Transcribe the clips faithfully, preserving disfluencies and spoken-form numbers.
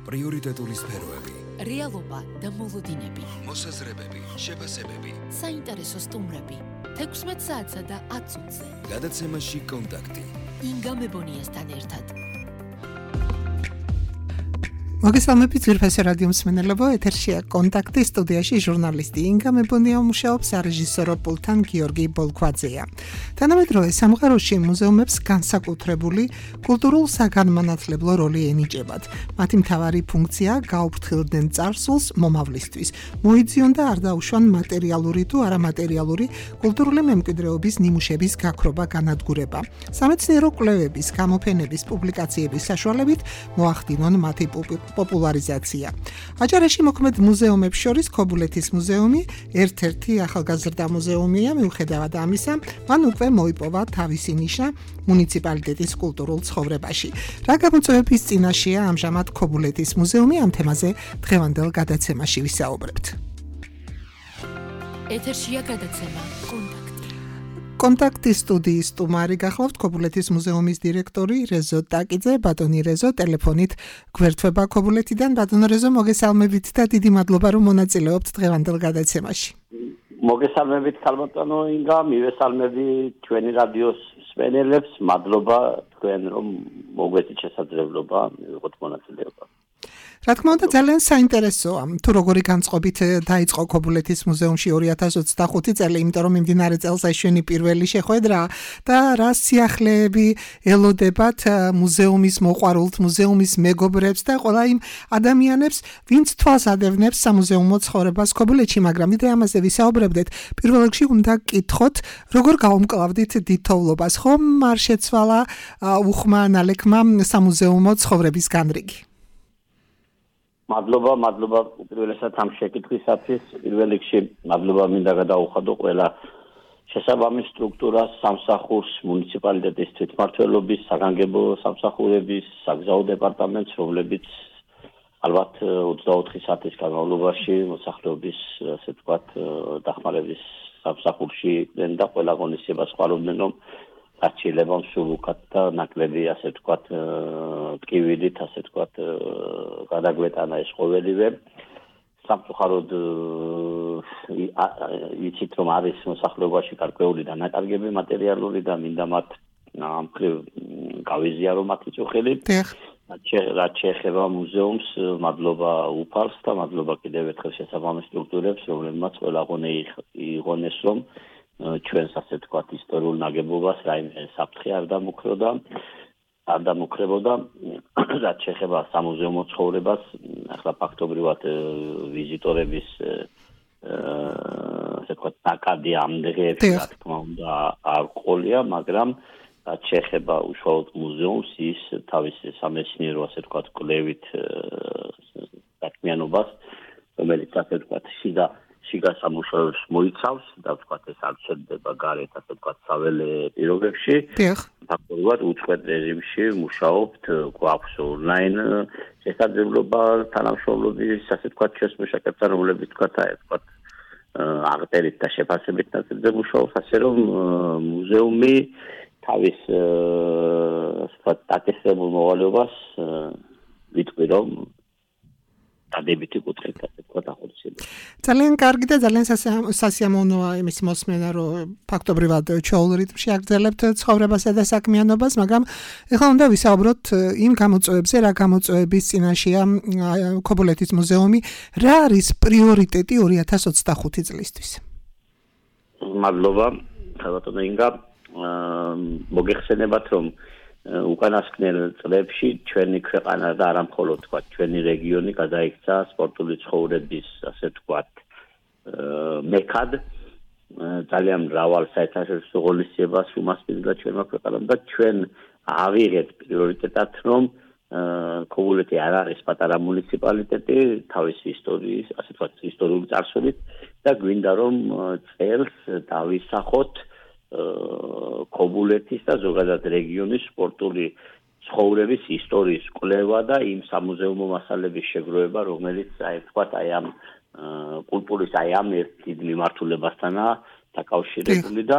პრიორიტეტული სფეროები, რეალობა და მოლოდინები, მოსაზრებები, შეფასებები, საინტერესო სტუმრები, თექვსმეტ საათსა და ათ წუთზე. გადაცემაში კონტაქტი. ინგა მებონიასთან ერთად. მოგესალმებით ძვირფასი რადიო მსმენელებო, ეთერშია კონტაქტი, სტუდიაში ჟურნალისტი ინგა მებონია მუშაობს, სარეჟისორო პულტთან გიორგი ბოლქვაძეა. თანამედროვე სამყაროში მუზეუმებს განსაკუთრებული კულტურულ საგანმანათლებლო როლი ენიჭებათ. მათი მთავარი ფუნქცია გაუფრთხილდნენ წარსულს მომავლისთვის, მოიძიონ და არ დაუშვან მატერიალური თუ არამატერიალური კულტურული მემკვიდრეობის ნიმუშების გაქრობა განადგურება. სამეცნიერო კვლევების, გამოფენების, პუბლიკაციების საშუალებით მოახდინონ მათი პოპულარიზაცია. აჭარაში მოქმედ მუზეუმებს შორის ქობულეთის მუზეუმი ერთ-ერთი ახალგაზრდა მუზეუმია, მიუხედავად ამისა, მან უკვე მოიპოვა თავისი ნიშნა მუნიციპალიტეტის კულტურულ ცხოვრებაში. რა გამოწვევების წინაშეა ამჟამად ქობულეთის მუზეუმი, ამ თემაზე დღევანდელ გადაცემაში ვისაუბრებთ. ეთერშია გადაცემა კონტაქტი. კონტაქტის სტუდიის სტუმარი გახლავთ ქობულეთის მუზეუმის დირექტორი რეზო ტაკიძე. ბატონი რეზო, ტელეფონით გვერდება ქობულეთიდან. ბატონო რეზო, მოგესალმებით და დიდი მადლობა რომ მონაწილეობთ დღევანდელ გადაცემაში. მოგესალმებით ქალბატონო ინგა, მივესალმები ჩვენი რადიოს მსმენელებს, მადლობა თქვენ რომ მოგვეცით შესაძლებლობა მივიღოთ მონაწილეობა. რა თქმა უნდა, ძალიან საინტერესოა თუ როგორი განწყობით დაიწყო ქობულეთის მუზეუმში ორი ათას ოცდახუთი წელი, იმიტომ რომ მიმდინარე წელს აიშვენი პირველი შეხვედრა და რა სიახლეები ელოდებათ მუზეუმის მოყვარულთ, მუზეუმის მეგობრებს და ყველა იმ ადამიანებს, ვინც თვალს ადევნებს სამუზეუმო ცხოვრებას ქობულეთში, მაგრამ ვიდრე ამაზე ვისაუბრებდეთ, პირველ რიგში უნდა გკითხოთ, როგორ გაუმკლავდით დიდთოვლობას, ხომ არ შეცვალა უხმა ნალექმა სამუზეუმო ცხოვრების განრიგი? მადლობა, მადლობა პირველესად ამ შეკითხვისათვის. პირველ რიგში მადლობა მინდა გადაუხადო ყველა შესაბამის სტრუქტურას, სამსახურს, მუნიციპალიტეტის თვითმმართველობის, საგანგებო სამსახურების, საგზაო დეპარტამენტს, რომლებიც ალბათ ოცდაოთხი საათის განმავლობაში მოსახლეობის, ასე ვთქვათ, დახმარების სამსახურში იყვნენ და ყველა ღონისძიებას ხვალობდნენ, რომ არჩილებამ სულ უკეთ და ნაკლები, ასე ვთქვათ, ტკივილით, ასე ვთქვათ, გადაგვეტანა ეს ყოველივე. სამწუხაროდ იცით რომ არის მოსახლეობაში გარკვეული დანაკარგები მატერიალური და მინდა მათ ამ მხრივ გავიზიარო მათი წუხელი. რაც შეეხება მუზეუმს, მადლობა უფალს და მადლობა კიდევ ერთხელ შესაბამის სტრუქტურებს, რომლებმაც ყველა ღონე იღონეს, რომ ჩვენს ასე ვთქვათ ისტორიულ ნაგებობას რაიმე საფრთხე არ დამუქროდა, არ დამუქრებოდა. რაც შეეხება სამუზეუმო ცხოვრებას, ახლა ფაქტობრივად ვიზიტორების ასე ვთქვათ ნაკადი ამდღები, რა თქმა უნდა, არ ყოლია, მაგრამ რაც შეეხება უშუალოდ მუზეუმს, ის თავისი სამეცნიერო ასე ვთქვათ კვლევით საქმიანობას, რომელიც ასე ვთქვათ შიდა შიგა სამუშაოებს მოიცავს და ვთქვათ ეს არ შედება გარეთ ასე ვთქვათ საველე პირობებში. ფაქტობრივად უწყვეტ რეჟიმში მუშაობთ, გვაქვს ონლაინ შესაძლებლობა თანამშრომლობის, ასე ვთქვათ შესმუშაკებთან, რომლებიც ვთქვათ აი ვთქვათ აღწერით და შეფასებით ნაწილზე მუშაობს, ასე რომ მუზეუმი თავის ასე ვთქვათ დაწესებულ მოვალეობას ვიტყვი რომ დადებითი კუთხით ასე ვთქვათ ახორციელებს. ძალიან კარგი და ძალიან სასიამოვნოა იმის მოსმენა, რომ ფაქტობრივად ჩვეულ რიტმში აგრძელებთ ცხოვრებასა და საქმიანობას, მაგრამ ეხლა უნდა ვისაუბროთ იმ გამოწვევებზე, რა გამოწვევების წინაშეა ქობულეთის მუზეუმი, რა არის პრიორიტეტი ორი ათას ოცდახუთი წლისთვის? მადლობა, ბატონო ინგა, მოგეხსენებათ რომ უკანასკნელ წლებში ჩვენი ქვეყანა და არა მხოლოდ თქვა ჩვენი რეგიონი გადაიქცა სპორტული ცხოვრების ასე ვთქვათ მექად. ძალიან მრავალ საერთაშორისო ღონისძიებას უმასპინძლა ჩვენმა ქვეყანამ და ჩვენ ავიღეთ პრიორიტეტად რომ ქობულეთი არ არის პატარა მუნიციპალიტეტი თავისი ისტორიის ასე ვთქვათ ისტორიული წარსულით და გვინდა რომ წელს დავისახოთ ქობულეთის და ზოგადად რეგიონის სპორტული ცხოვრების ისტორიის კვლევა და იმ სამუზეუმო მასალების შეგროვება, რომელიც აი ვთქვათ აი ამ კულტურის აი ამ ერთ მიმართულებასთანაა დაკავშირებული და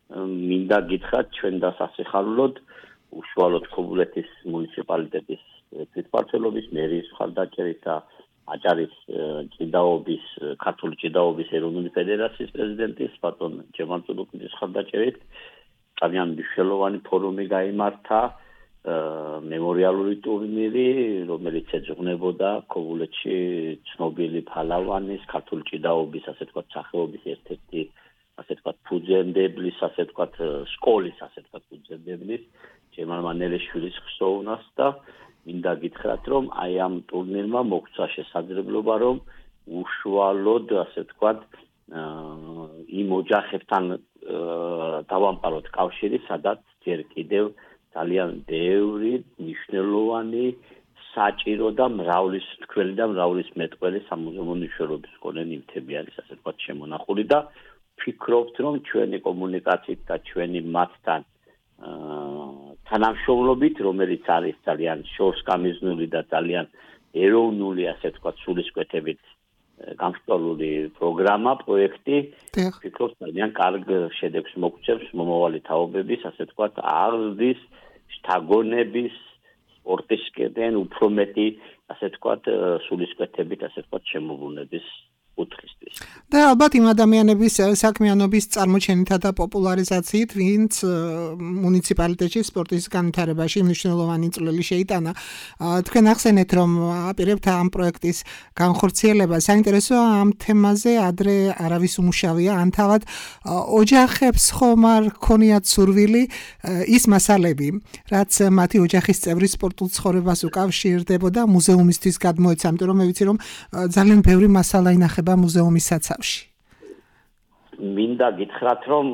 მინდა გითხრათ ჩვენ დასასახალოდ უშუალოდ ქობულეთის მუნიციპალიტეტის თვითმმართველობის მერის მხარდაჭერით და აჭარის ჭიდაობის ქართული ჭიდაობის ეროვნული ფედერაციის პრეზიდენტის ბატონ ჯემალ წულუკიძის მხარდაჭერით ძალიან მნიშვნელოვანი ფორუმი გაიმართა მემორიალური ტურნირი, რომელიც ეძღვნებოდა ქობულეთში ცნობილი ფალავანის ქართული ჭიდაობის ასე ვთქვათ სახეობის ერთ-ერთი ასე ვთქვათ ფუძემდებლის ასე ვთქვათ სკოლის ასე ვთქვათ ფუძემდებლის ჯემალ მანელიშვილის ხსოვნას და მინდა გითხრათ რომ აი ამ ტურნირმა მოგცა შესაძლებლობა რომ უშუალოდ ასე ვთქვათ იმ ოჯახებთან დავამყაროთ კავშირი, სადაც ჯერ კიდევ ძალიან ბევრი მნიშვნელოვანი საჭირო და მრავლის თქვენი და მრავლის მეტყველი სამუზეუმო მნიშვნელობის მქონე ნივთები არის ასე ვთქვათ შემონახული და ვფიქრობთ რომ ჩვენი კომუნიკაციით და ჩვენი მათთან თანამშრომლობით, რომელიც არის ძალიან შორსგამიზნული და ძალიან ეროვნული ასე ვთქვათ სულისკვეთებით გამსჭვალული პროგრამა, პროექტი, ვფიქრობ ძალიან კარგ შედეგს მოგცემს მომავალი თაობების ასე ვთქვათ აღზრდის, შთაგონების, სპორტისკენ უფრო მეტი ასე ვთქვათ სულისკვეთებით ასე ვთქვათ შემოვლენების კუთხისთვის. და ალბათ იმ ადამიანების საქმიანობის წარმოჩენითა და პოპულარიზაციით, ვინც მუნიციპალიტეტში სპორტის განვითარებაში მნიშვნელოვანი წვლილი შეიტანა. თქვენ ახსენეთ, რომ აპირებთ ამ პროექტის განხორციელება. საინტერესოა ამ თემაზე ადრე არავის უმუშავია, ან თავად ოჯახებს ხომ არ ქონიათ სურვილი ის მასალები, რაც მათი ოჯახის წევრი სპორტულ ცხოვრებას უკავშირდებოდა მუზეუმისთვის გადმოეცა, იმიტომ რომ მე ვიცი რომ ძალიან ბევრი მასალა ინახება მუზეუმის საცავში. მინდა გითხრათ რომ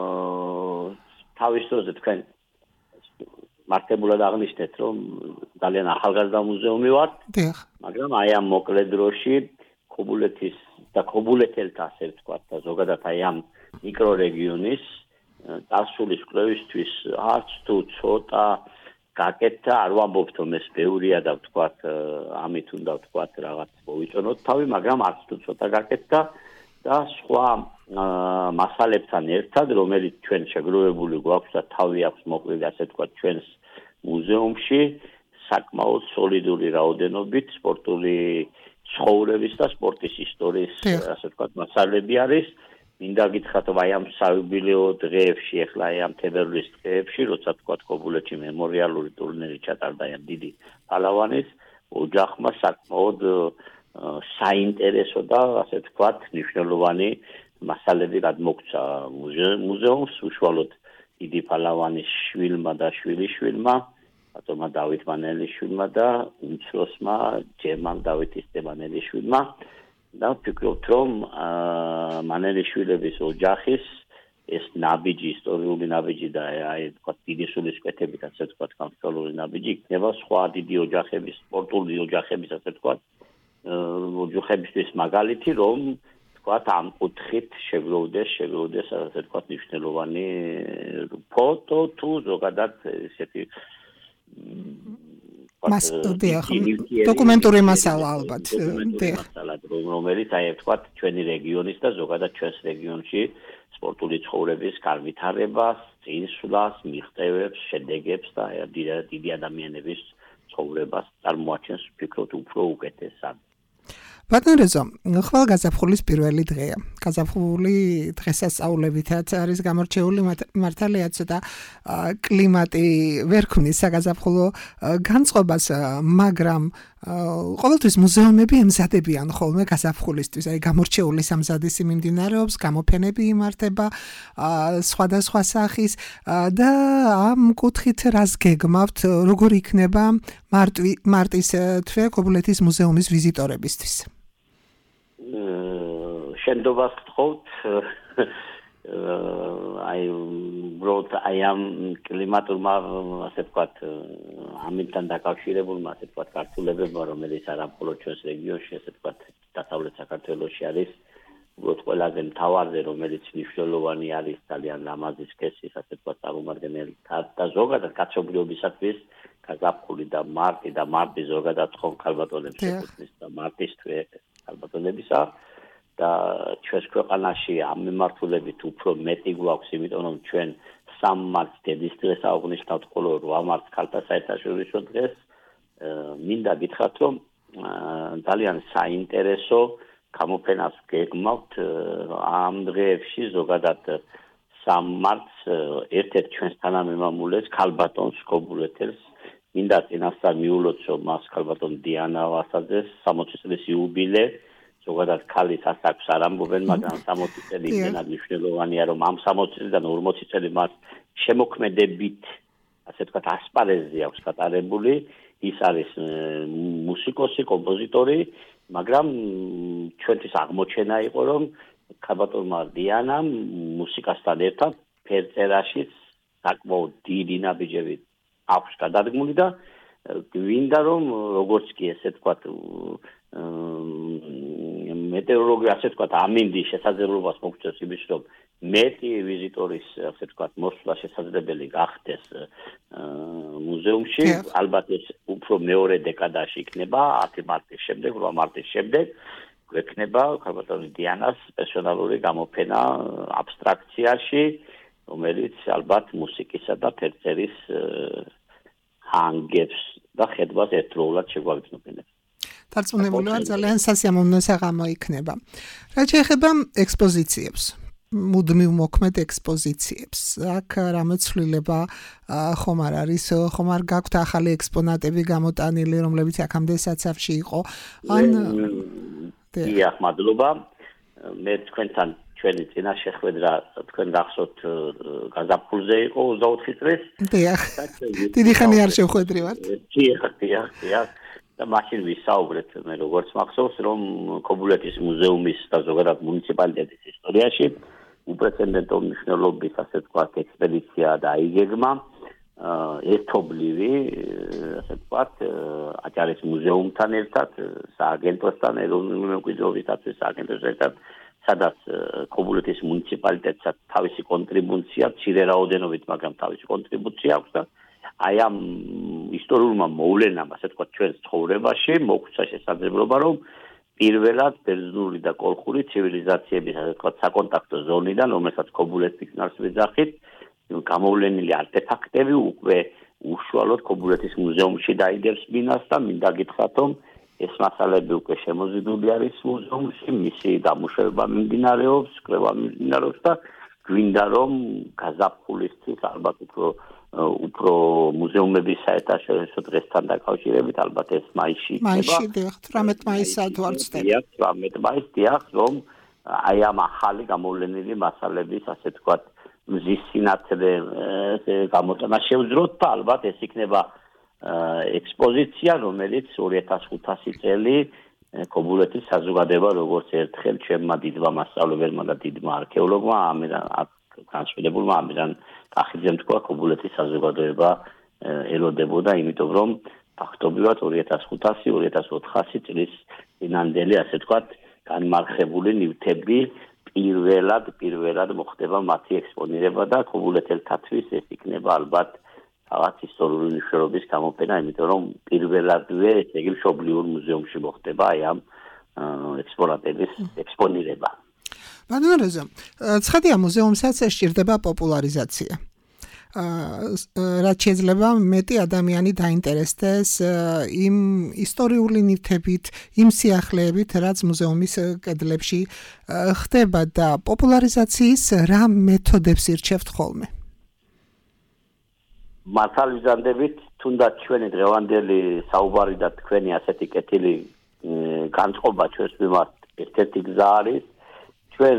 თავის დროზე თქვენ მართებულად აღნიშნეთ რომ ძალიან ახალგაზრდა მუზეუმი ვარ, მაგრამ აი ამ მოკლე დროში ქობულეთის და ქობულეთელთა ასე ვთქვათ და ზოგადად აი ამ მიკრორეგიონის წარსულის კვლევისთვის არც თუ ცოტა გაკეთდა, არ ვამბობთ რომ ეს ბევრია და ვთქვათ ამით უნდა ვთქვათ რაღაც მოვიწონოთ თავი, მაგრამ არც თუ ცოტა გაკეთდა და სხვა მასალებთან ერთად, რომელიც ჩვენ შეგროვებული გვაქვს და თავი აქვს მოკლედ ასე ვთქვათ ჩვენს მუზეუმში, საკმაოდ სოლიდური რაოდენობით სპორტული ცხოვრების და სპორტის ისტორიის ასე ვთქვათ მასალები არის. მინდა გითხრათ რომ აი ამ საიუბილეო დღეებში, ახლა აი ამ თებერვლის დღეებში, როცა ვთქვათ ქობულეთში მემორიალური ტურნირი ჩატარდა ამ დიდი პალავანის ოჯახმა საკმაოდ საინტერესო და ასე ვთქვათ მნიშვნელოვანი მასალები გადმოგცა მუზეუმს, უშუალოდ დიდი პალავანის შვილმა და შვილიშვილმა, ბატონმა დავით მანელიშვილმა და უმცროსმა ჯემალ დავითის მანელიშვილმა. და ვფიქრობთ რომ მანელიშვილების ოჯახის ეს ნაბიჯი, ისტორიული ნაბიჯი და აი ვთქვათ დიდი სულისკვეთებით ასე ვთქვათ გამსჭვალული ნაბიჯი იქნება სხვა დიდი ოჯახების, სპორტული ოჯახების ასე ვთქვათ ოჯახებისთვის მაგალითი, რომ ვთქვათ ამ კუთხით შეგვიძლია შეგვიძლია ასე ვთქვათ მნიშვნელოვანი ფოტო თუ ზოგადად ესეთი დოკუმენტური მასალა ალბათ. მასალა რომელიც აი ვთქვათ ჩვენი რეგიონის და ზოგადად ჩვენს რეგიონში სპორტული ცხოვრების განვითარებას, წინსვლას, მიღწევებს, შედეგებს და დიდი ადამიანების ცხოვრებას წარმოაჩენს ვფიქრობ უფრო უკეთესად. ბატონ რეზო, ხვალ გაზაფხულის პირველი დღეა. გაზაფხული დღესასწაულებითაც არის გამორჩეული, მართალია ცოტა კლიმატი ვერ ქმნის საგაზაფხულო განწყობას, მაგრამ ყოველთვის მუზეუმები ემზადებიან ხოლმე გაზაფხულისთვის, აი გამორჩეული სამზადისი მიმდინარეობს, გამოფენები იმართება სხვადასხვა სახის და ამ კუთხით რას გეგმავთ, როგორ იქნება მარტის თვე ქობულეთის მუზეუმის ვიზიტორებისთვის? შენდობას გთხოვთ აი უბრალოდ აი ამ კლიმატურმა ასე ვთქვათ ამიტომ დაკავშირებულმა ასე ვთქვათ ქართულებებმა, რომელიც არა მხოლოდ ჩვენს რეგიონში ასე ვთქვათ დასავლეთ საქართველოში არის, უბრალოდ ყველაზე მთავარზე, რომელიც მნიშვნელოვანი არის ძალიან ლამაზი სქესის ასე ვთქვათ წარმომადგენელი და ზოგადად კაცობრიობისათვის გაზაფხული და მარტი და მარტი ზოგადად ხომ ქალბატონებს ეკუთვნის და მარტის თვე ქალბატონებისა და ჩვენს ქვეყანაში ამ მიმართულებით უფრო მეტი გვაქვს, იმიტომ რომ ჩვენ სამ მარტს დედის დღეს აღვნიშნავთ, ხოლო რვა მარტს ქალთა საერთაშორისო დღეს მინდა გითხრათ, რომ ძალიან საინტერესო გამოფენას გეგმავთ ამ დღეებში ზოგადად სამ მარტს ერთ-ერთ ჩვენს თანამემამულეს ქალბატონს კობულეთელს მინდა წინასწარ მიულოც რომ მას ქალბატონ დიანა ვასაძეს სამოცი წლის იუბილე ზოგადად ქალის ასაკს არ ამბობენ, მაგრამ სამოცი წელი იმენად მნიშვნელოვანია, რომ ამ სამოცი წლიდან ორმოცი წელი მას შემოქმედებით, ასე ვთქვათ, ასპარეზზე აქვს გატარებული. ის არის მუსიკოსი, კომპოზიტორი, მაგრამ ჩვენთვის აღმოჩენა იყო, რომ ქალბატონმა დიანამ მუსიკასთან ერთად ფერწერაშიც საკმაოდ დიდი ნაბიჯები აქვს გადადგმული და გვინდა რომ როგორც კი ესე ვთქვათ მეტეოროლოგია ასე ვთქვათ ამინდის შესაძლებლობას მოგწევს იმის რომ მეტი ვიზიტორის ასე ვთქვათ მოსვლა შესაძლებელი გახდეს მუზეუმში ალბათ ეს უფრო მეორე დეკადაში იქნება ათი მარტის შემდეგ რვა მარტის შემდეგ გვექნება ქალბატონი დიანას პერსონალური გამოფენა აბსტრაქციაში რომელიც ალბათ მუსიკისა და ფერწერის ანგებს და ხედვას ერთდროულად შეგვაგრძნობინებს. დარწმუნებული ვარ ძალიან სასიამოვნო საღამო იქნება. რაც შეეხება ექსპოზიციებს, მუდმივ მოქმედ ექსპოზიციებს, აქ რამე ცვლილება ხომ არ არის, ხომ არ გაქვთ ახალი ექსპონატები გამოტანილი, რომლებიც აქამდე საცავში იყო. ან დიახ, მადლობა. მე თქვენთან ჩვენი წინა შეხვედრა თქვენ გახსოვთ გაზაფხულზე იყო ოცდაოთხი წლის. დიახ. დიდი ხანი არ შევხვედრივართ. დიახ, დიახ, დიახ. და მაშინ ვისაუბრეთ მე როგორც მახსოვს რომ კობულეთის მუზეუმის და ზოგადად მუნიციპალიტეტის ისტორიაში უპრეცედენტო მნიშვნელობის ასე ვთქვათ ექსპედიცია დაიგეგმა ერთობლივი ასე ვთქვათ აჭარის მუზეუმთან ერთად სააგენტოსთან ეროვნული მემკვიდრეობისათვის სააგენტოს ერთად სადაც კობულეთის მუნიციპალიტეტსაც თავისი კონტრიბუცია მცირე რაოდენობით მაგრამ თავისი კონტრიბუცია აქვს და აი ამ ისტორიულმა მოვლენამ, ასე ვთქვათ, ჩვენს ცხოვრებაში მოგვცა შესაძლებლობა, რომ პირველად ბერძნული და კოლხური ცივილიზაციების, ასე ვთქვათ, საკონტაქტო ზონიდან, რომელსაც კობულეთის ფიქნარს ვეძახით, გამოვლენილი არტეფაქტები უკვე უშუალოდ კობულეთის მუზეუმში დაიდებს ბინას და მინდა გითხრათ, რომ ეს მასალები უკვე შემოზიდული არის მუზეუმში, მისი დამუშავება მიმდინარეობს, კვლევა მიმდინარეობს და გვინდა რომ გაზაფხულისთვის ალბათ უფრო უფრო მუზეუმების საერთაშორისო დღესთან დაკავშირებით ალბათ ეს მაისში იქნება. მაისში დიახ, თვრამეტ მაისსა თუ არ ვცდები. დიახ, თვრამეტ მაისს დიახ, რომ აი ამ ახალი გამოვლენილი მასალების, ასე ვთქვათ, მზის სინათლე გამოტანა შევძროთ და ალბათ ეს იქნება ექსპოზიცია, რომელიც ორი ათას ხუთასი წელი კობულეთის საზოგადოება როგორც ერთხელ ჩემმა დიდმა მასწავლებელმა და დიდმა არქეოლოგმა ამერან განსხვავებულმა ამერან კახიძემ თქვა კობულეთის საზოგადოება ელოდებოდა იმიტომ რომ ფაქტობრივად ორი ათას ხუთასი ორი ათას ოთხასი წლის წინანდელი ასე ვთქვათ განმარხებული ნივთები პირველად პირველად მოხდება მათი ექსპონირება და კობულეთელთათვის ეს იქნება ალბათ რაღაც ისტორიული მნიშვნელობის გამოფენა იმიტომ რომ პირველადვე ესე იგი მშობლიურ მუზეუმში მოხდება აი ამ ექსპონატების ექსპონირება. ბატონო, ცხადია მუზეუმსაც სჭირდება პოპულარიზაცია. რაც შეიძლება მეტი ადამიანი დაინტერესდეს იმ ისტორიული ნივთებით, იმ სიახლეებით, რაც მუზეუმის კედლებში ხდება და პოპულარიზაციის რა მეთოდებს ირჩევთ ხოლმე? მართალვიზანდებით, თუნდაც ჩვენი დღევანდელი საუბარი და თქვენი ასეთი კეთილი განწყობა ჩვენს მიმართ ერთ-ერთი გზა არის ჩვენ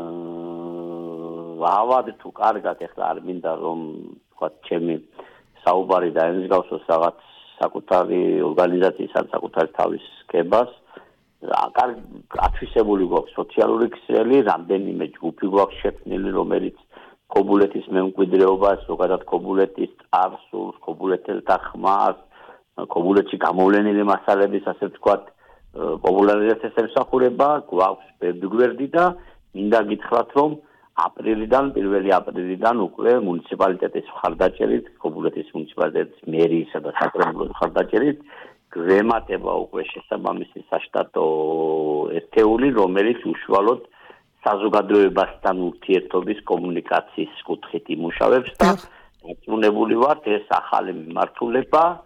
ავად თუ კარგად ეხლა არ მინდა რომ ვთქვათ ჩემი საუბარი დაემსგავსოს რაღაც საკუთარი ორგანიზაციის ან საკუთარი თავის კებას კარგ ათვისებული გვაქვს სოციალური ქსელი რამდენიმე ჯგუფი გვაქვს შექმნილი რომელიც კობულეთის მემკვიდრეობას ზოგადად კობულეთის წარსულს კობულეთელთა ხმას კობულეთში გამოვლენილი მასალების ასე ვთქვათ პოპულარიზაციას ემსახურება გვაქვს ბევრი გვერდი და მინდა გითხრათ რომ აპრილიდან პირველი აპრილიდან უკვე მუნიციპალიტეტის მხარდაჭერით კობულეთის მუნიციპალიტეტის მერიისა და საკრებულოს მხარდაჭერით გვემატება უკვე შესაბამისი საშტატო ერთეული რომელიც უშუალოდ საზოგადოებასთან ურთიერთობის კომუნიკაციის კუთხით იმუშავებს და დარწმუნებული ვართ ეს ახალი მიმართულება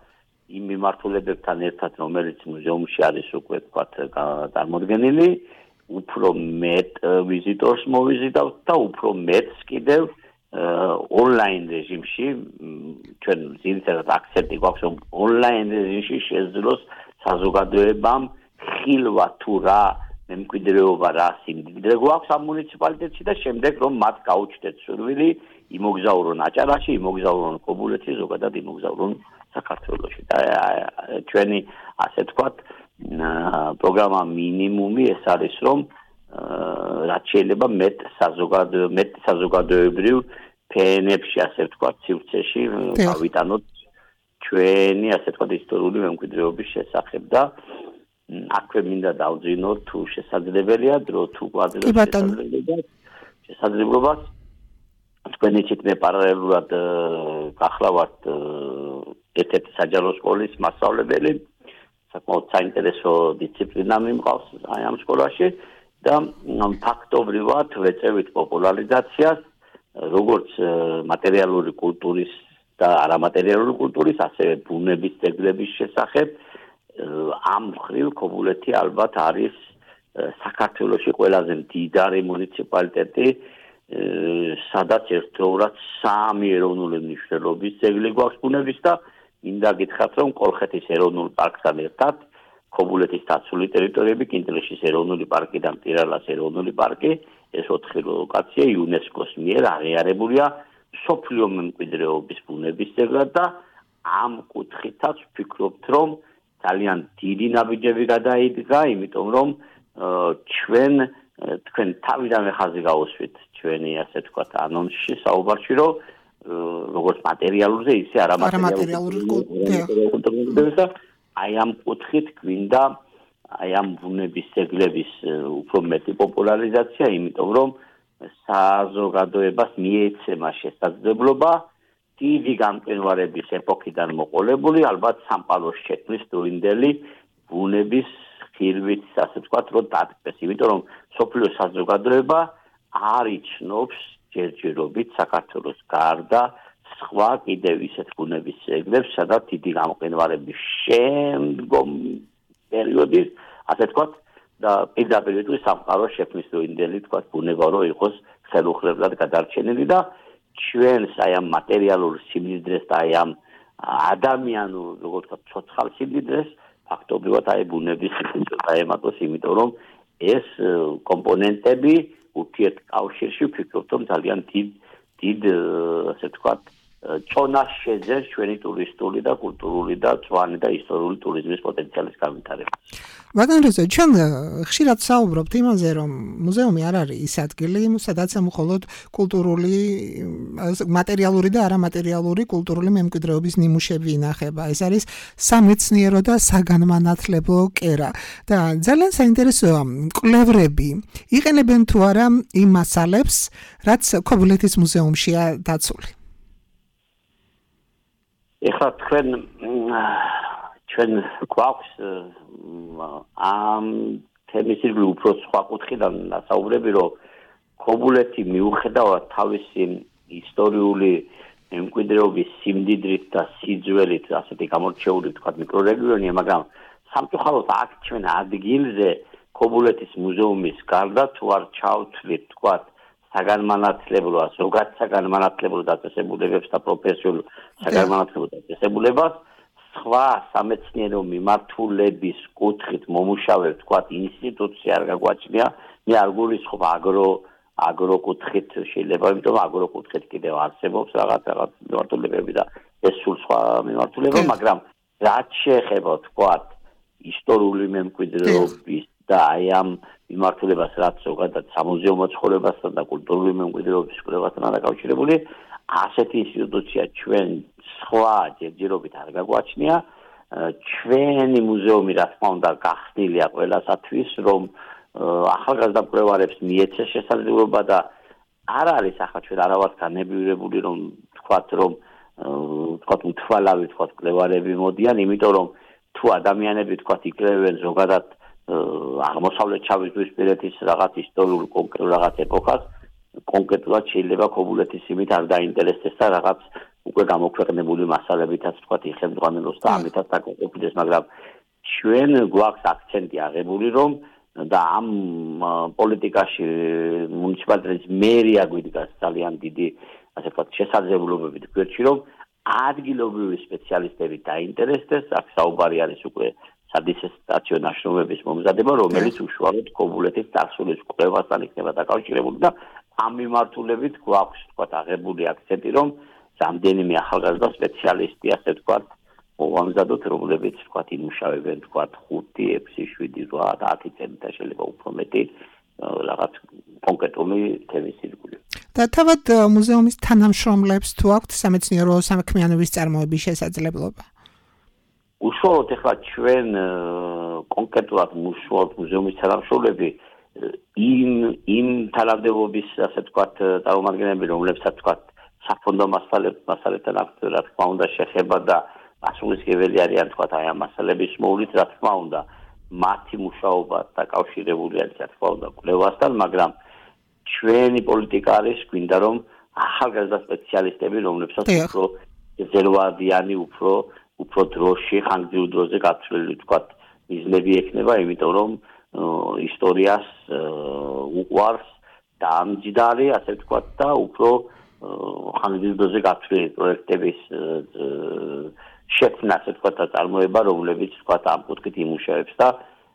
იმ მიმართულებებთან ერთად, რომელიც მუზეუმში არის უკვე თქვათ წარმოდგენილი, უფრო მეტ ვიზიტორს მოვიზიტავთ და უფრო მეტს კიდევ ონლაინ რეჟიმში, ჩვენ ძირითადად აქცენტი გვაქვს, რომ ონლაინ რეჟიმში შეძლოს საზოგადოებამ ხილვა თუ რა მემკვიდრეობა რა სიმდიდრე გვაქვს ამ მუნიციპალიტეტში და შემდეგ რომ მათ გაუჩნდეთ სურვილი იმოგზაურონ აჭარაში, იმოგზაურონ ქობულეთში, ზოგადად იმოგზაურონ საქართველოში. და ჩვენი ასე თქვათ პროგრამა მინიმუმი ეს არის რომ რაც შეიძლება მეტ საზოგადო მეტ საზოგადოებრივ ფენებში ასე ვთქვათ სივრცეში გავიტანოთ ჩვენი ასე ვთქვათ ისტორიული მემკვიდრეობის შესახებ და აქვე მინდა დავძინოთ თუ შესაძლებელია დრო თუ გვაძლევს შესაძლებლობას თქვენი თითქმე პარალელურად გახლავართ ერთ-ერთი საჯარო სკოლის მასწავლებელი საკმაოდ საინტერესო დისციპლინა მიმყავს აი ამ სკოლაში და ფაქტობრივად ვეწევით პოპულარიზაციას როგორც მატერიალური კულტურის და არამატერიალური კულტურის, ასევე ბუნების ძეგლების შესახებ ამ მხრივ ქობულეთი ალბათ არის საქართველოში ყველაზე მდიდარი მუნიციპალიტეტი, სადაც ერთდროულად სამი ეროვნული მნიშვნელობის ძეგლი გვაქვს ბუნების და მინდა გითხრათ რომ კოლხეთის ეროვნულ პარკთან ერთად ქობულეთის დაცული ტერიტორიები, კინტრიშის ეროვნული პარკი და მტირალას ეროვნული პარკი, ეს ოთხი ლოკაცია იუნესკოს მიერ აღიარებულია მსოფლიო მემკვიდრეობის ბუნების ძეგლად და ამ კუთხითაც ვფიქრობთ, რომ ძალიან დიდი ნაბიჯები გადაიდგა, იმიტომ რომ ჩვენ თქვენ თავიდანვე ხაზი გაუსვით ჩვენი ასე ვთქვათ ანონსში საუბარში, რომ როგორც მატერიალურზე, ისე არამატერიალური კულტურაზე აი ამ კუთხით გვინდა აი ამ ბუნების ძეგლების უფრო მეტი პოპულარიზაცია, იმიტომ რომ საზოგადოებას მიეცემა შესაძლებლობა დიდი გამყინვარების ეპოქიდან მოყოლებული, ალბათ სამყაროს შექმნის დროინდელი ბუნების ხილვით, ასე ვთქვათ, რომ დადგეს, იმიტომ რომ სოფლიო საზოგადოება არ იცნობს ჯერჯერობით საქართველოს გარდა სხვა კიდევ ისეთ ბუნების ძეგლებს, სადაც დიდი გამყინვარების შემდგომ პერიოდის, ასე ვთქვათ, და პირდაპირ ვიტყვი სამყაროს შექმნის დროინდელი თქვათ ბუნება რო იყოს ხელუხლებლად გადარჩენილი და ჩვენს აი ამ მატერიალურ სიმდიდრეს და აი ამ ადამიანურ როგორ ვთქვათ ცოცხალ სიმდიდრეს ფაქტობრივად აი ბუნების დაემატოს, იმიტომ რომ ეს კომპონენტები ურთიერთკავშირში ვფიქრობ რომ ძალიან დიდ დიდ ასე ვთქვათ წონას შეძენს ჩვენი ტურისტული და კულტურული და წვანი და ისტორიული ტურიზმის პოტენციალის განვითარებას. ბატონო, ჩვენ ხშირად საუბრობთ იმაზე, რომ მუზეუმი არ არის ის ადგილი, სადაც მხოლოდ კულტურული, მატერიალური და არამატერიალური კულტურული მემკვიდრეობის ნიმუშები ინახება. ეს არის სამეცნიერო და საგანმანათლებლო კერა. და ძალიან საინტერესოა, მკვლევრები იყენებენ თუ არა იმ მასალებს, რაც ქობულეთის მუზეუმშია დაცული. ეხლა თქვენ ჩვენ გვაქვს ამ თემის ირგვლივ უფრო სხვა კუთხიდან ასაუბრები, რომ ქობულეთი მიუხედავად თავისი ისტორიული მემკვიდრეობის სიმდიდრით და სიძველით, ასეთი გამორჩეული თქვათ მიკრორეგიონია, მაგრამ სამწუხაროდ აქ ჩვენ ადგილზე ქობულეთის მუზეუმის გარდა თუ არ ჩავთვლით თქვათ საგანმანათლებლო, ზოგად საგანმანათლებლო დაწესებულებებს და პროფესიულ საგანმანათლებლო დაწესებულებას, სხვა სამეცნიერო მიმართულების კუთხით მომუშავე თქვათ ინსტიტუცია არ გაგვაჩნია, მე არ გულისხმობ აგრო აგრო კუთხით შეიძლება, იმიტომ რომ აგრო კუთხით კიდევ არსებობს რაღაც რაღაც მიმართულებები და ეს სულ სხვა მიმართულება, მაგრამ რაც შეეხება თქვათ ისტორიული მემკვიდრეობის და აი ამ მიმართულებას, რაც ზოგადად სამუზეუმო ცხოვრებასთან და კულტურული მემკვიდრეობის კვლევასთან დაკავშირებული, ასეთი ინსტიტუცია ჩვენ სხვა ჯერჯერობით არ გაგვაჩნია. ჩვენი მუზეუმი რა თქმა უნდა გახსნილია ყველასათვის, რომ ახალგაზრდა მკვლევარებს მიეცეს შესაძლებლობა და არ არის ახლა ჩვენ არა ვართ განებივრებული, რომ თქვათ რომ თქვათ უთვალავი თქვათ მკვლევარები მოდიან, იმიტომ რომ თუ ადამიანები თქვათ იკვლევენ ზოგადად აღმოსავლეთ შავიზღვისპირეთის რაღაც ისტორიულ კონკრეტულ რაღაც ეპოქას, კონკრეტულად შეიძლება ქობულეთის იმით არ დაინტერესდეს და რაღაც უკვე გამოქვეყნებული მასალებითაც თქვა იხელმძღვანელოს და ამითაც დაკმაყოფილდეს, მაგრამ ჩვენ გვაქვს აქცენტი აღებული, რომ და ამ პოლიტიკაში მუნიციპალიტეტის მერია გვიდგას ძალიან დიდი, ასე ვთქვათ, შესაძლებლობებით გვერდში, რომ ადგილობრივი სპეციალისტები დაინტერესდეს, აქ საუბარი არის უკვე სადისერტაციო ნაშრომების მომზადება, რომელიც უშუალოდ ქობულეთის წარსულის კვლევასთან იქნება დაკავშირებული და ამ მიმართულებით გვაქვს, ვთქვათ, აღებული აქცენტი, რომ რამდენიმე ახალგაზრდა სპეციალისტი, ასე ვთქვათ, მოვამზადოთ, რომლებიც, ვთქვათ, იმუშავებენ, ვთქვათ, ხუთი, ექვსი, შვიდი, რვა და ათი წელი და შეიძლება უფრო მეტი რაღაც კონკრეტული თემის ირგვლივ. და თავად მუზეუმის თანამშრომლებს თუ აქვთ სამეცნიერო საქმიანობის წარმოების შესაძლებლობა? უშუალოდ ახლა ჩვენ კონკრეტულად უშუალოდ მუზეუმის თანამშრომლები იმ იმ თანამდებობის, ასე ვთქვათ, წარმომადგენლები, რომლებსაც ვთქვათ, საფონდო მასალებთან აქვს, რა თქმა უნდა, შეხება და ასულისგებელი არიან, თქვათ, აი ამ მასალების მოვლით, რა თქმა უნდა, მათი მუშაობა დაკავშირებული არის, რა თქმა უნდა, კვლევასთან, მაგრამ ჩვენი პოლიტიკა არის, გვინდა რომ ახალგაზრდა სპეციალისტები, რომლებსაც უფრო ზერვადიანი, უფრო უფრო დროში, ხანგრძლივ დროზე გაცვლილი, თქვათ, მიზნები ექნება, იმიტომ რომ ისტორიას უყვარს და ამჯდარი, ასე ვთქვათ, და უფრო ხანგრძლივ დროზე გაცვლილი პროექტების შექმნა, ასე ვთქვათ, წარმოება, რომლებიც, ვთქვათ, ამ კუთხით იმუშავებს და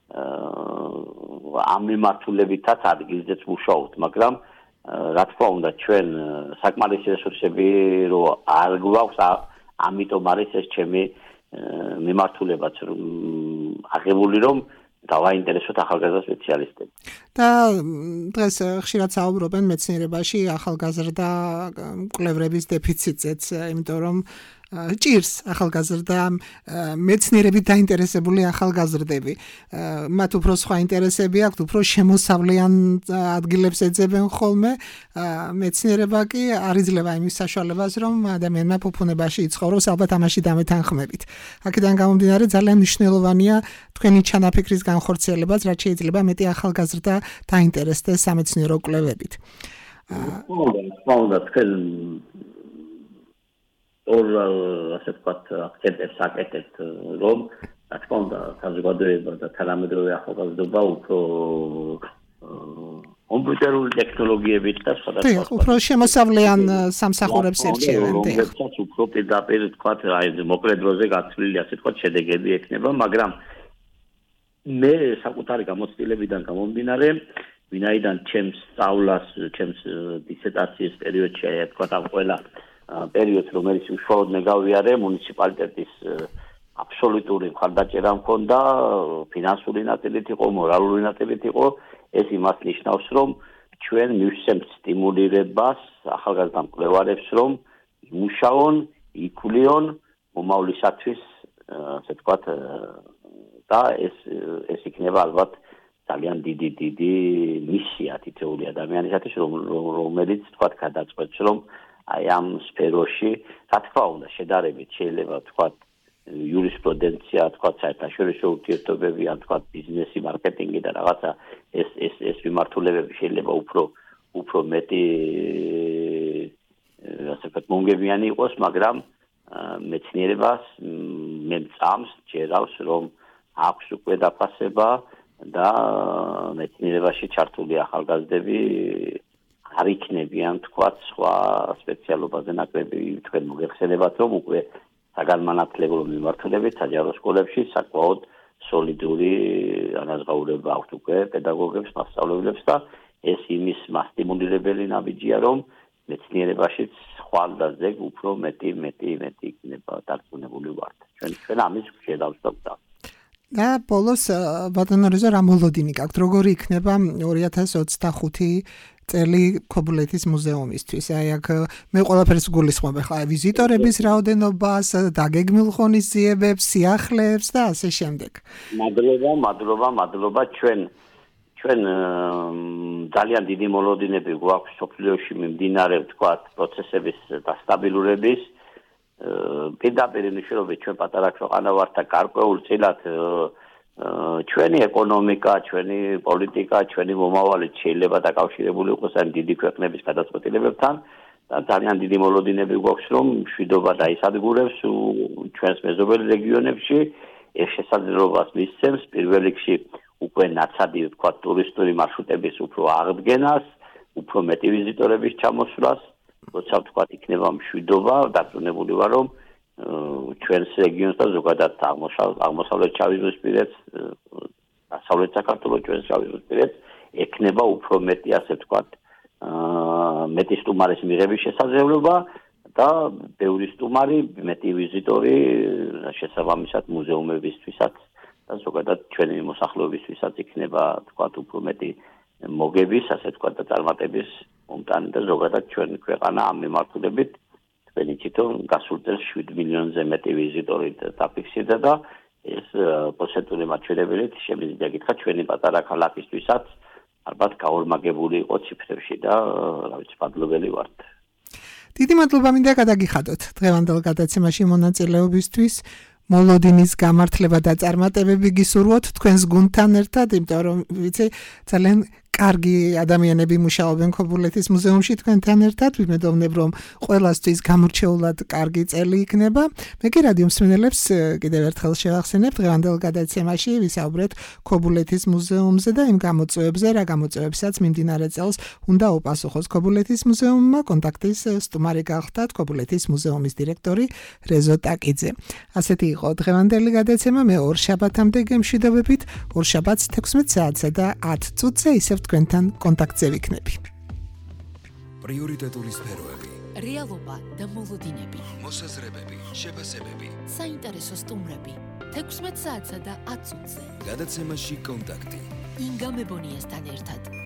ამ მიმართულებითაც ადგილზეც მუშაობთ, მაგრამ რა თქმა უნდა, ჩვენ საკმარისი რესურსები რო არ გვაქვს, ამიტომ არის ეს ჩემი მიმართულებაც აღებული, რომ დავაინტერესოთ ახალგაზრდა სპეციალისტები. და დღეს ხშირად საუბრობენ მეცნიერებაში ახალგაზრდა მკვლევრების დეფიციტზეც, იმიტომ რომ ჭირს ახალგაზრდა მეცნიერებით დაინტერესებული ახალგაზრდები. მათ უფრო სხვა ინტერესები აქვთ, უფრო შემოსავლიან ადგილებს ეძებენ ხოლმე. მეცნიერება კი არ იძლევა იმის საშუალებას, რომ ადამიანმა ფუფუნებაში იცხოვროს, ალბათ ამაში დამეთანხმებით. აქედან გამომდინარე, ძალიან მნიშვნელოვანია თქვენი ჩანაფიქრის განხორციელებაც, რაც შეიძლება მეტი ახალგაზრდა დაინტერესდეს სამეცნიერო კვლევებით. თქმა უნდა, თქვენ ორ ასე ვთქვათ, აქცენტებს აკეთებთ, რომ რა თქმა უნდა, საზოგადოება და თანამედროვე ახალგაზრდობა უფრო კომპიუტერული ტექნოლოგიებით და სხვადასხვა უფრო შემოსავლიან სამსახურებს ერჩევენ. რომლებსაც უფრო პირდაპირ, ვთქვათ, აი მოკლე დროზე გაცვლილი, ასე ვთქვათ, შედეგები ექნება, მაგრამ მე საკუთარი გამოცდილებიდან გამომდინარე, ვინაიდან ჩემს სწავლას, ჩემს დისერტაციის პერიოდში, აი ვთქვათ, ამ ყველა პერიოდს, რომელიც უშუალოდ მე გავიარე, მუნიციპალიტეტის აბსოლუტური მხარდაჭერა მქონდა, ფინანსური ნაწილით იყო, მორალური ნაწილით იყო, ეს იმას ნიშნავს, რომ ჩვენ მივსცემთ სტიმულირებას ახალგაზრდა მკვლევარებს, რომ იმუშაონ, იკვლიონ მომავლისათვის, ასე ვთქვათ, და ეს ეს იქნება ალბათ ძალიან დიდი დიდი მისია თითოეული ადამიანისათვის, რომელიც ვთქვათ, გადაწყვეტს, რომ აი ამ სფეროში, რა თქმა უნდა, შედარებით შეიძლება ვთქვათ, იურისპრუდენცია, ვთქვათ, საერთაშორისო ურთიერთობები, ან ვთქვათ, ბიზნესი, მარკეტინგი და რაღაცა ეს ეს ეს მიმართულებები შეიძლება უფრო უფრო მეტი ასე ვთქვათ, მომგებიანი იყოს, მაგრამ მეცნიერებას მე მწამს, ჯერავს, რომ აქვს უკვე დაფასება და მეცნიერებაში ჩართული ახალგაზრდები არ იქნებიან, თქვათ, სხვა სპეციალობაზე ნაკლები, თქვენ მოგეხსენებათ, რომ უკვე საგანმანათლებლო მიმართულებით საჯარო სკოლებში საკმაოდ სოლიდური ანაზღაურება აქვთ უკვე პედაგოგებს, მასწავლებლებს და ეს იმის მასტიმულირებელი ნაბიჯია, რომ მეცნიერებაშიც ხვალ და ზეგ უფრო მეტი მეტი მეტი იქნება დარწმუნებული ვართ. ჩვენ ჩვენ ამის შედავსებთ. და ბოლოს ბატონო რეზო რა მოლოდინი გაქვთ, როგორი იქნება ორი ათას ოცდახუთი წელი ქობულეთის მუზეუმისთვის? აი აქ მე ყველაფერს გულისხმობ, ხა ვიზიტორების რაოდენობას, დაგეგმილ ღონისძიებებს, სიახლეებს და ასე შემდეგ. მადლობა, მადლობა, მადლობა. ჩვენ ჩვენ ძალიან დიდი მოლოდინები გვაქვს სოფლიოში მიმდინარე, ვთქვათ, პროცესების დასტაბილურების. პირდაპირ მნიშვნელობით ჩვენ პატარა ქვეყანა ვართ და გარკვეულწილად ჩვენი ეკონომიკა, ჩვენი პოლიტიკა, ჩვენი მომავალი შეიძლება დაკავშირებული იყოს ამ დიდი ქვეყნების გადაწყვეტილებებთან და ძალიან დიდი მოლოდინები გვაქვს, რომ მშვიდობა დაისადგურებს ჩვენს მეზობელ რეგიონებში, ეს შესაძლებლობას მისცემს პირველ რიგში უკვე ნაცადი ვთქვათ ტურისტული მარშრუტების უფრო აღდგენას, უფრო მეტი ვიზიტორების ჩამოსვლას, როცა ვთქვათ იქნება მშვიდობა, დარწმუნებული ვარ, რომ ჩვენს რეგიონს და ზოგადად აღმოსავლეთ შავიზღვისპირეთს, დასავლეთ საქართველოს ჩვენს შავიზღვისპირეთს ექნება უფრო მეტი, ასე ვთქვათ, მეტი სტუმარის მიღების შესაძლებლობა და ბევრი სტუმარი, მეტი ვიზიტორი შესაბამისად მუზეუმებისთვისაც და ზოგადად ჩვენი მოსახლეობისთვისაც იქნება, ვთქვათ, უფრო მეტი მოგების, ასე ვთქვათ, და წარმატების მომტანი და ზოგადად ჩვენი ქვეყანა ამ მიმართულებით თქვენი თვითონ გასულ წელს შვიდ მილიონზე მეტი ვიზიტორი დაფიქსირდა და ეს პროცენტული მაჩვენებლით შემიძლია გითხრათ ჩვენი პატარა ქალაქისთვისაც ალბათ გაორმაგებული იყო ციფრებში და რა ვიცი მადლობელი ვართ. დიდი მადლობა მინდა გადაგიხადოთ დღევანდელ გადაცემაში მონაწილეობისთვის. მოლოდინის გამართლება და წარმატებები გისურვოთ თქვენს გუნდთან ერთად, იმიტომ რომ ვიცი ძალიან კარგი ადამიანები მუშაობენ ქობულეთის მუზეუმში თქვენთან ერთად. ვიმედოვნებ რომ ყველასთვის გამორჩეულად კარგი წელი იქნება. მე კი რადიო მსმენელებს კიდევ ერთხელ შევახსენებ დღევანდელ გადაცემაში ვისაუბრეთ ქობულეთის მუზეუმზე და იმ გამოწვევებზე, რა გამოწვევებსაც მიმდინარე წელს უნდა უპასუხოს ქობულეთის მუზეუმმა. კონტაქტის სტუმარი გახდათ ქობულეთის მუზეუმის დირექტორი რეზო ტაკიძე. ასეთი იყო დღევანდელი გადაცემა. მე ორ შაბათამდე გემშვიდობებით. ორ შაბათს თექვსმეტ საათსა და ათ წუთზე ისევ თქვენთან კონტაქტზე ვიქნები. პრიორიტეტული სფეროები, რეალობა და მოლოდინები, მოსაზრებები, შეფასებები, საინტერესო სტუმრები, თექვსმეტ საათსა და ათ წუთზე. გადაცემაში კონტაქტი. ინგა მებონიასთან ერთად.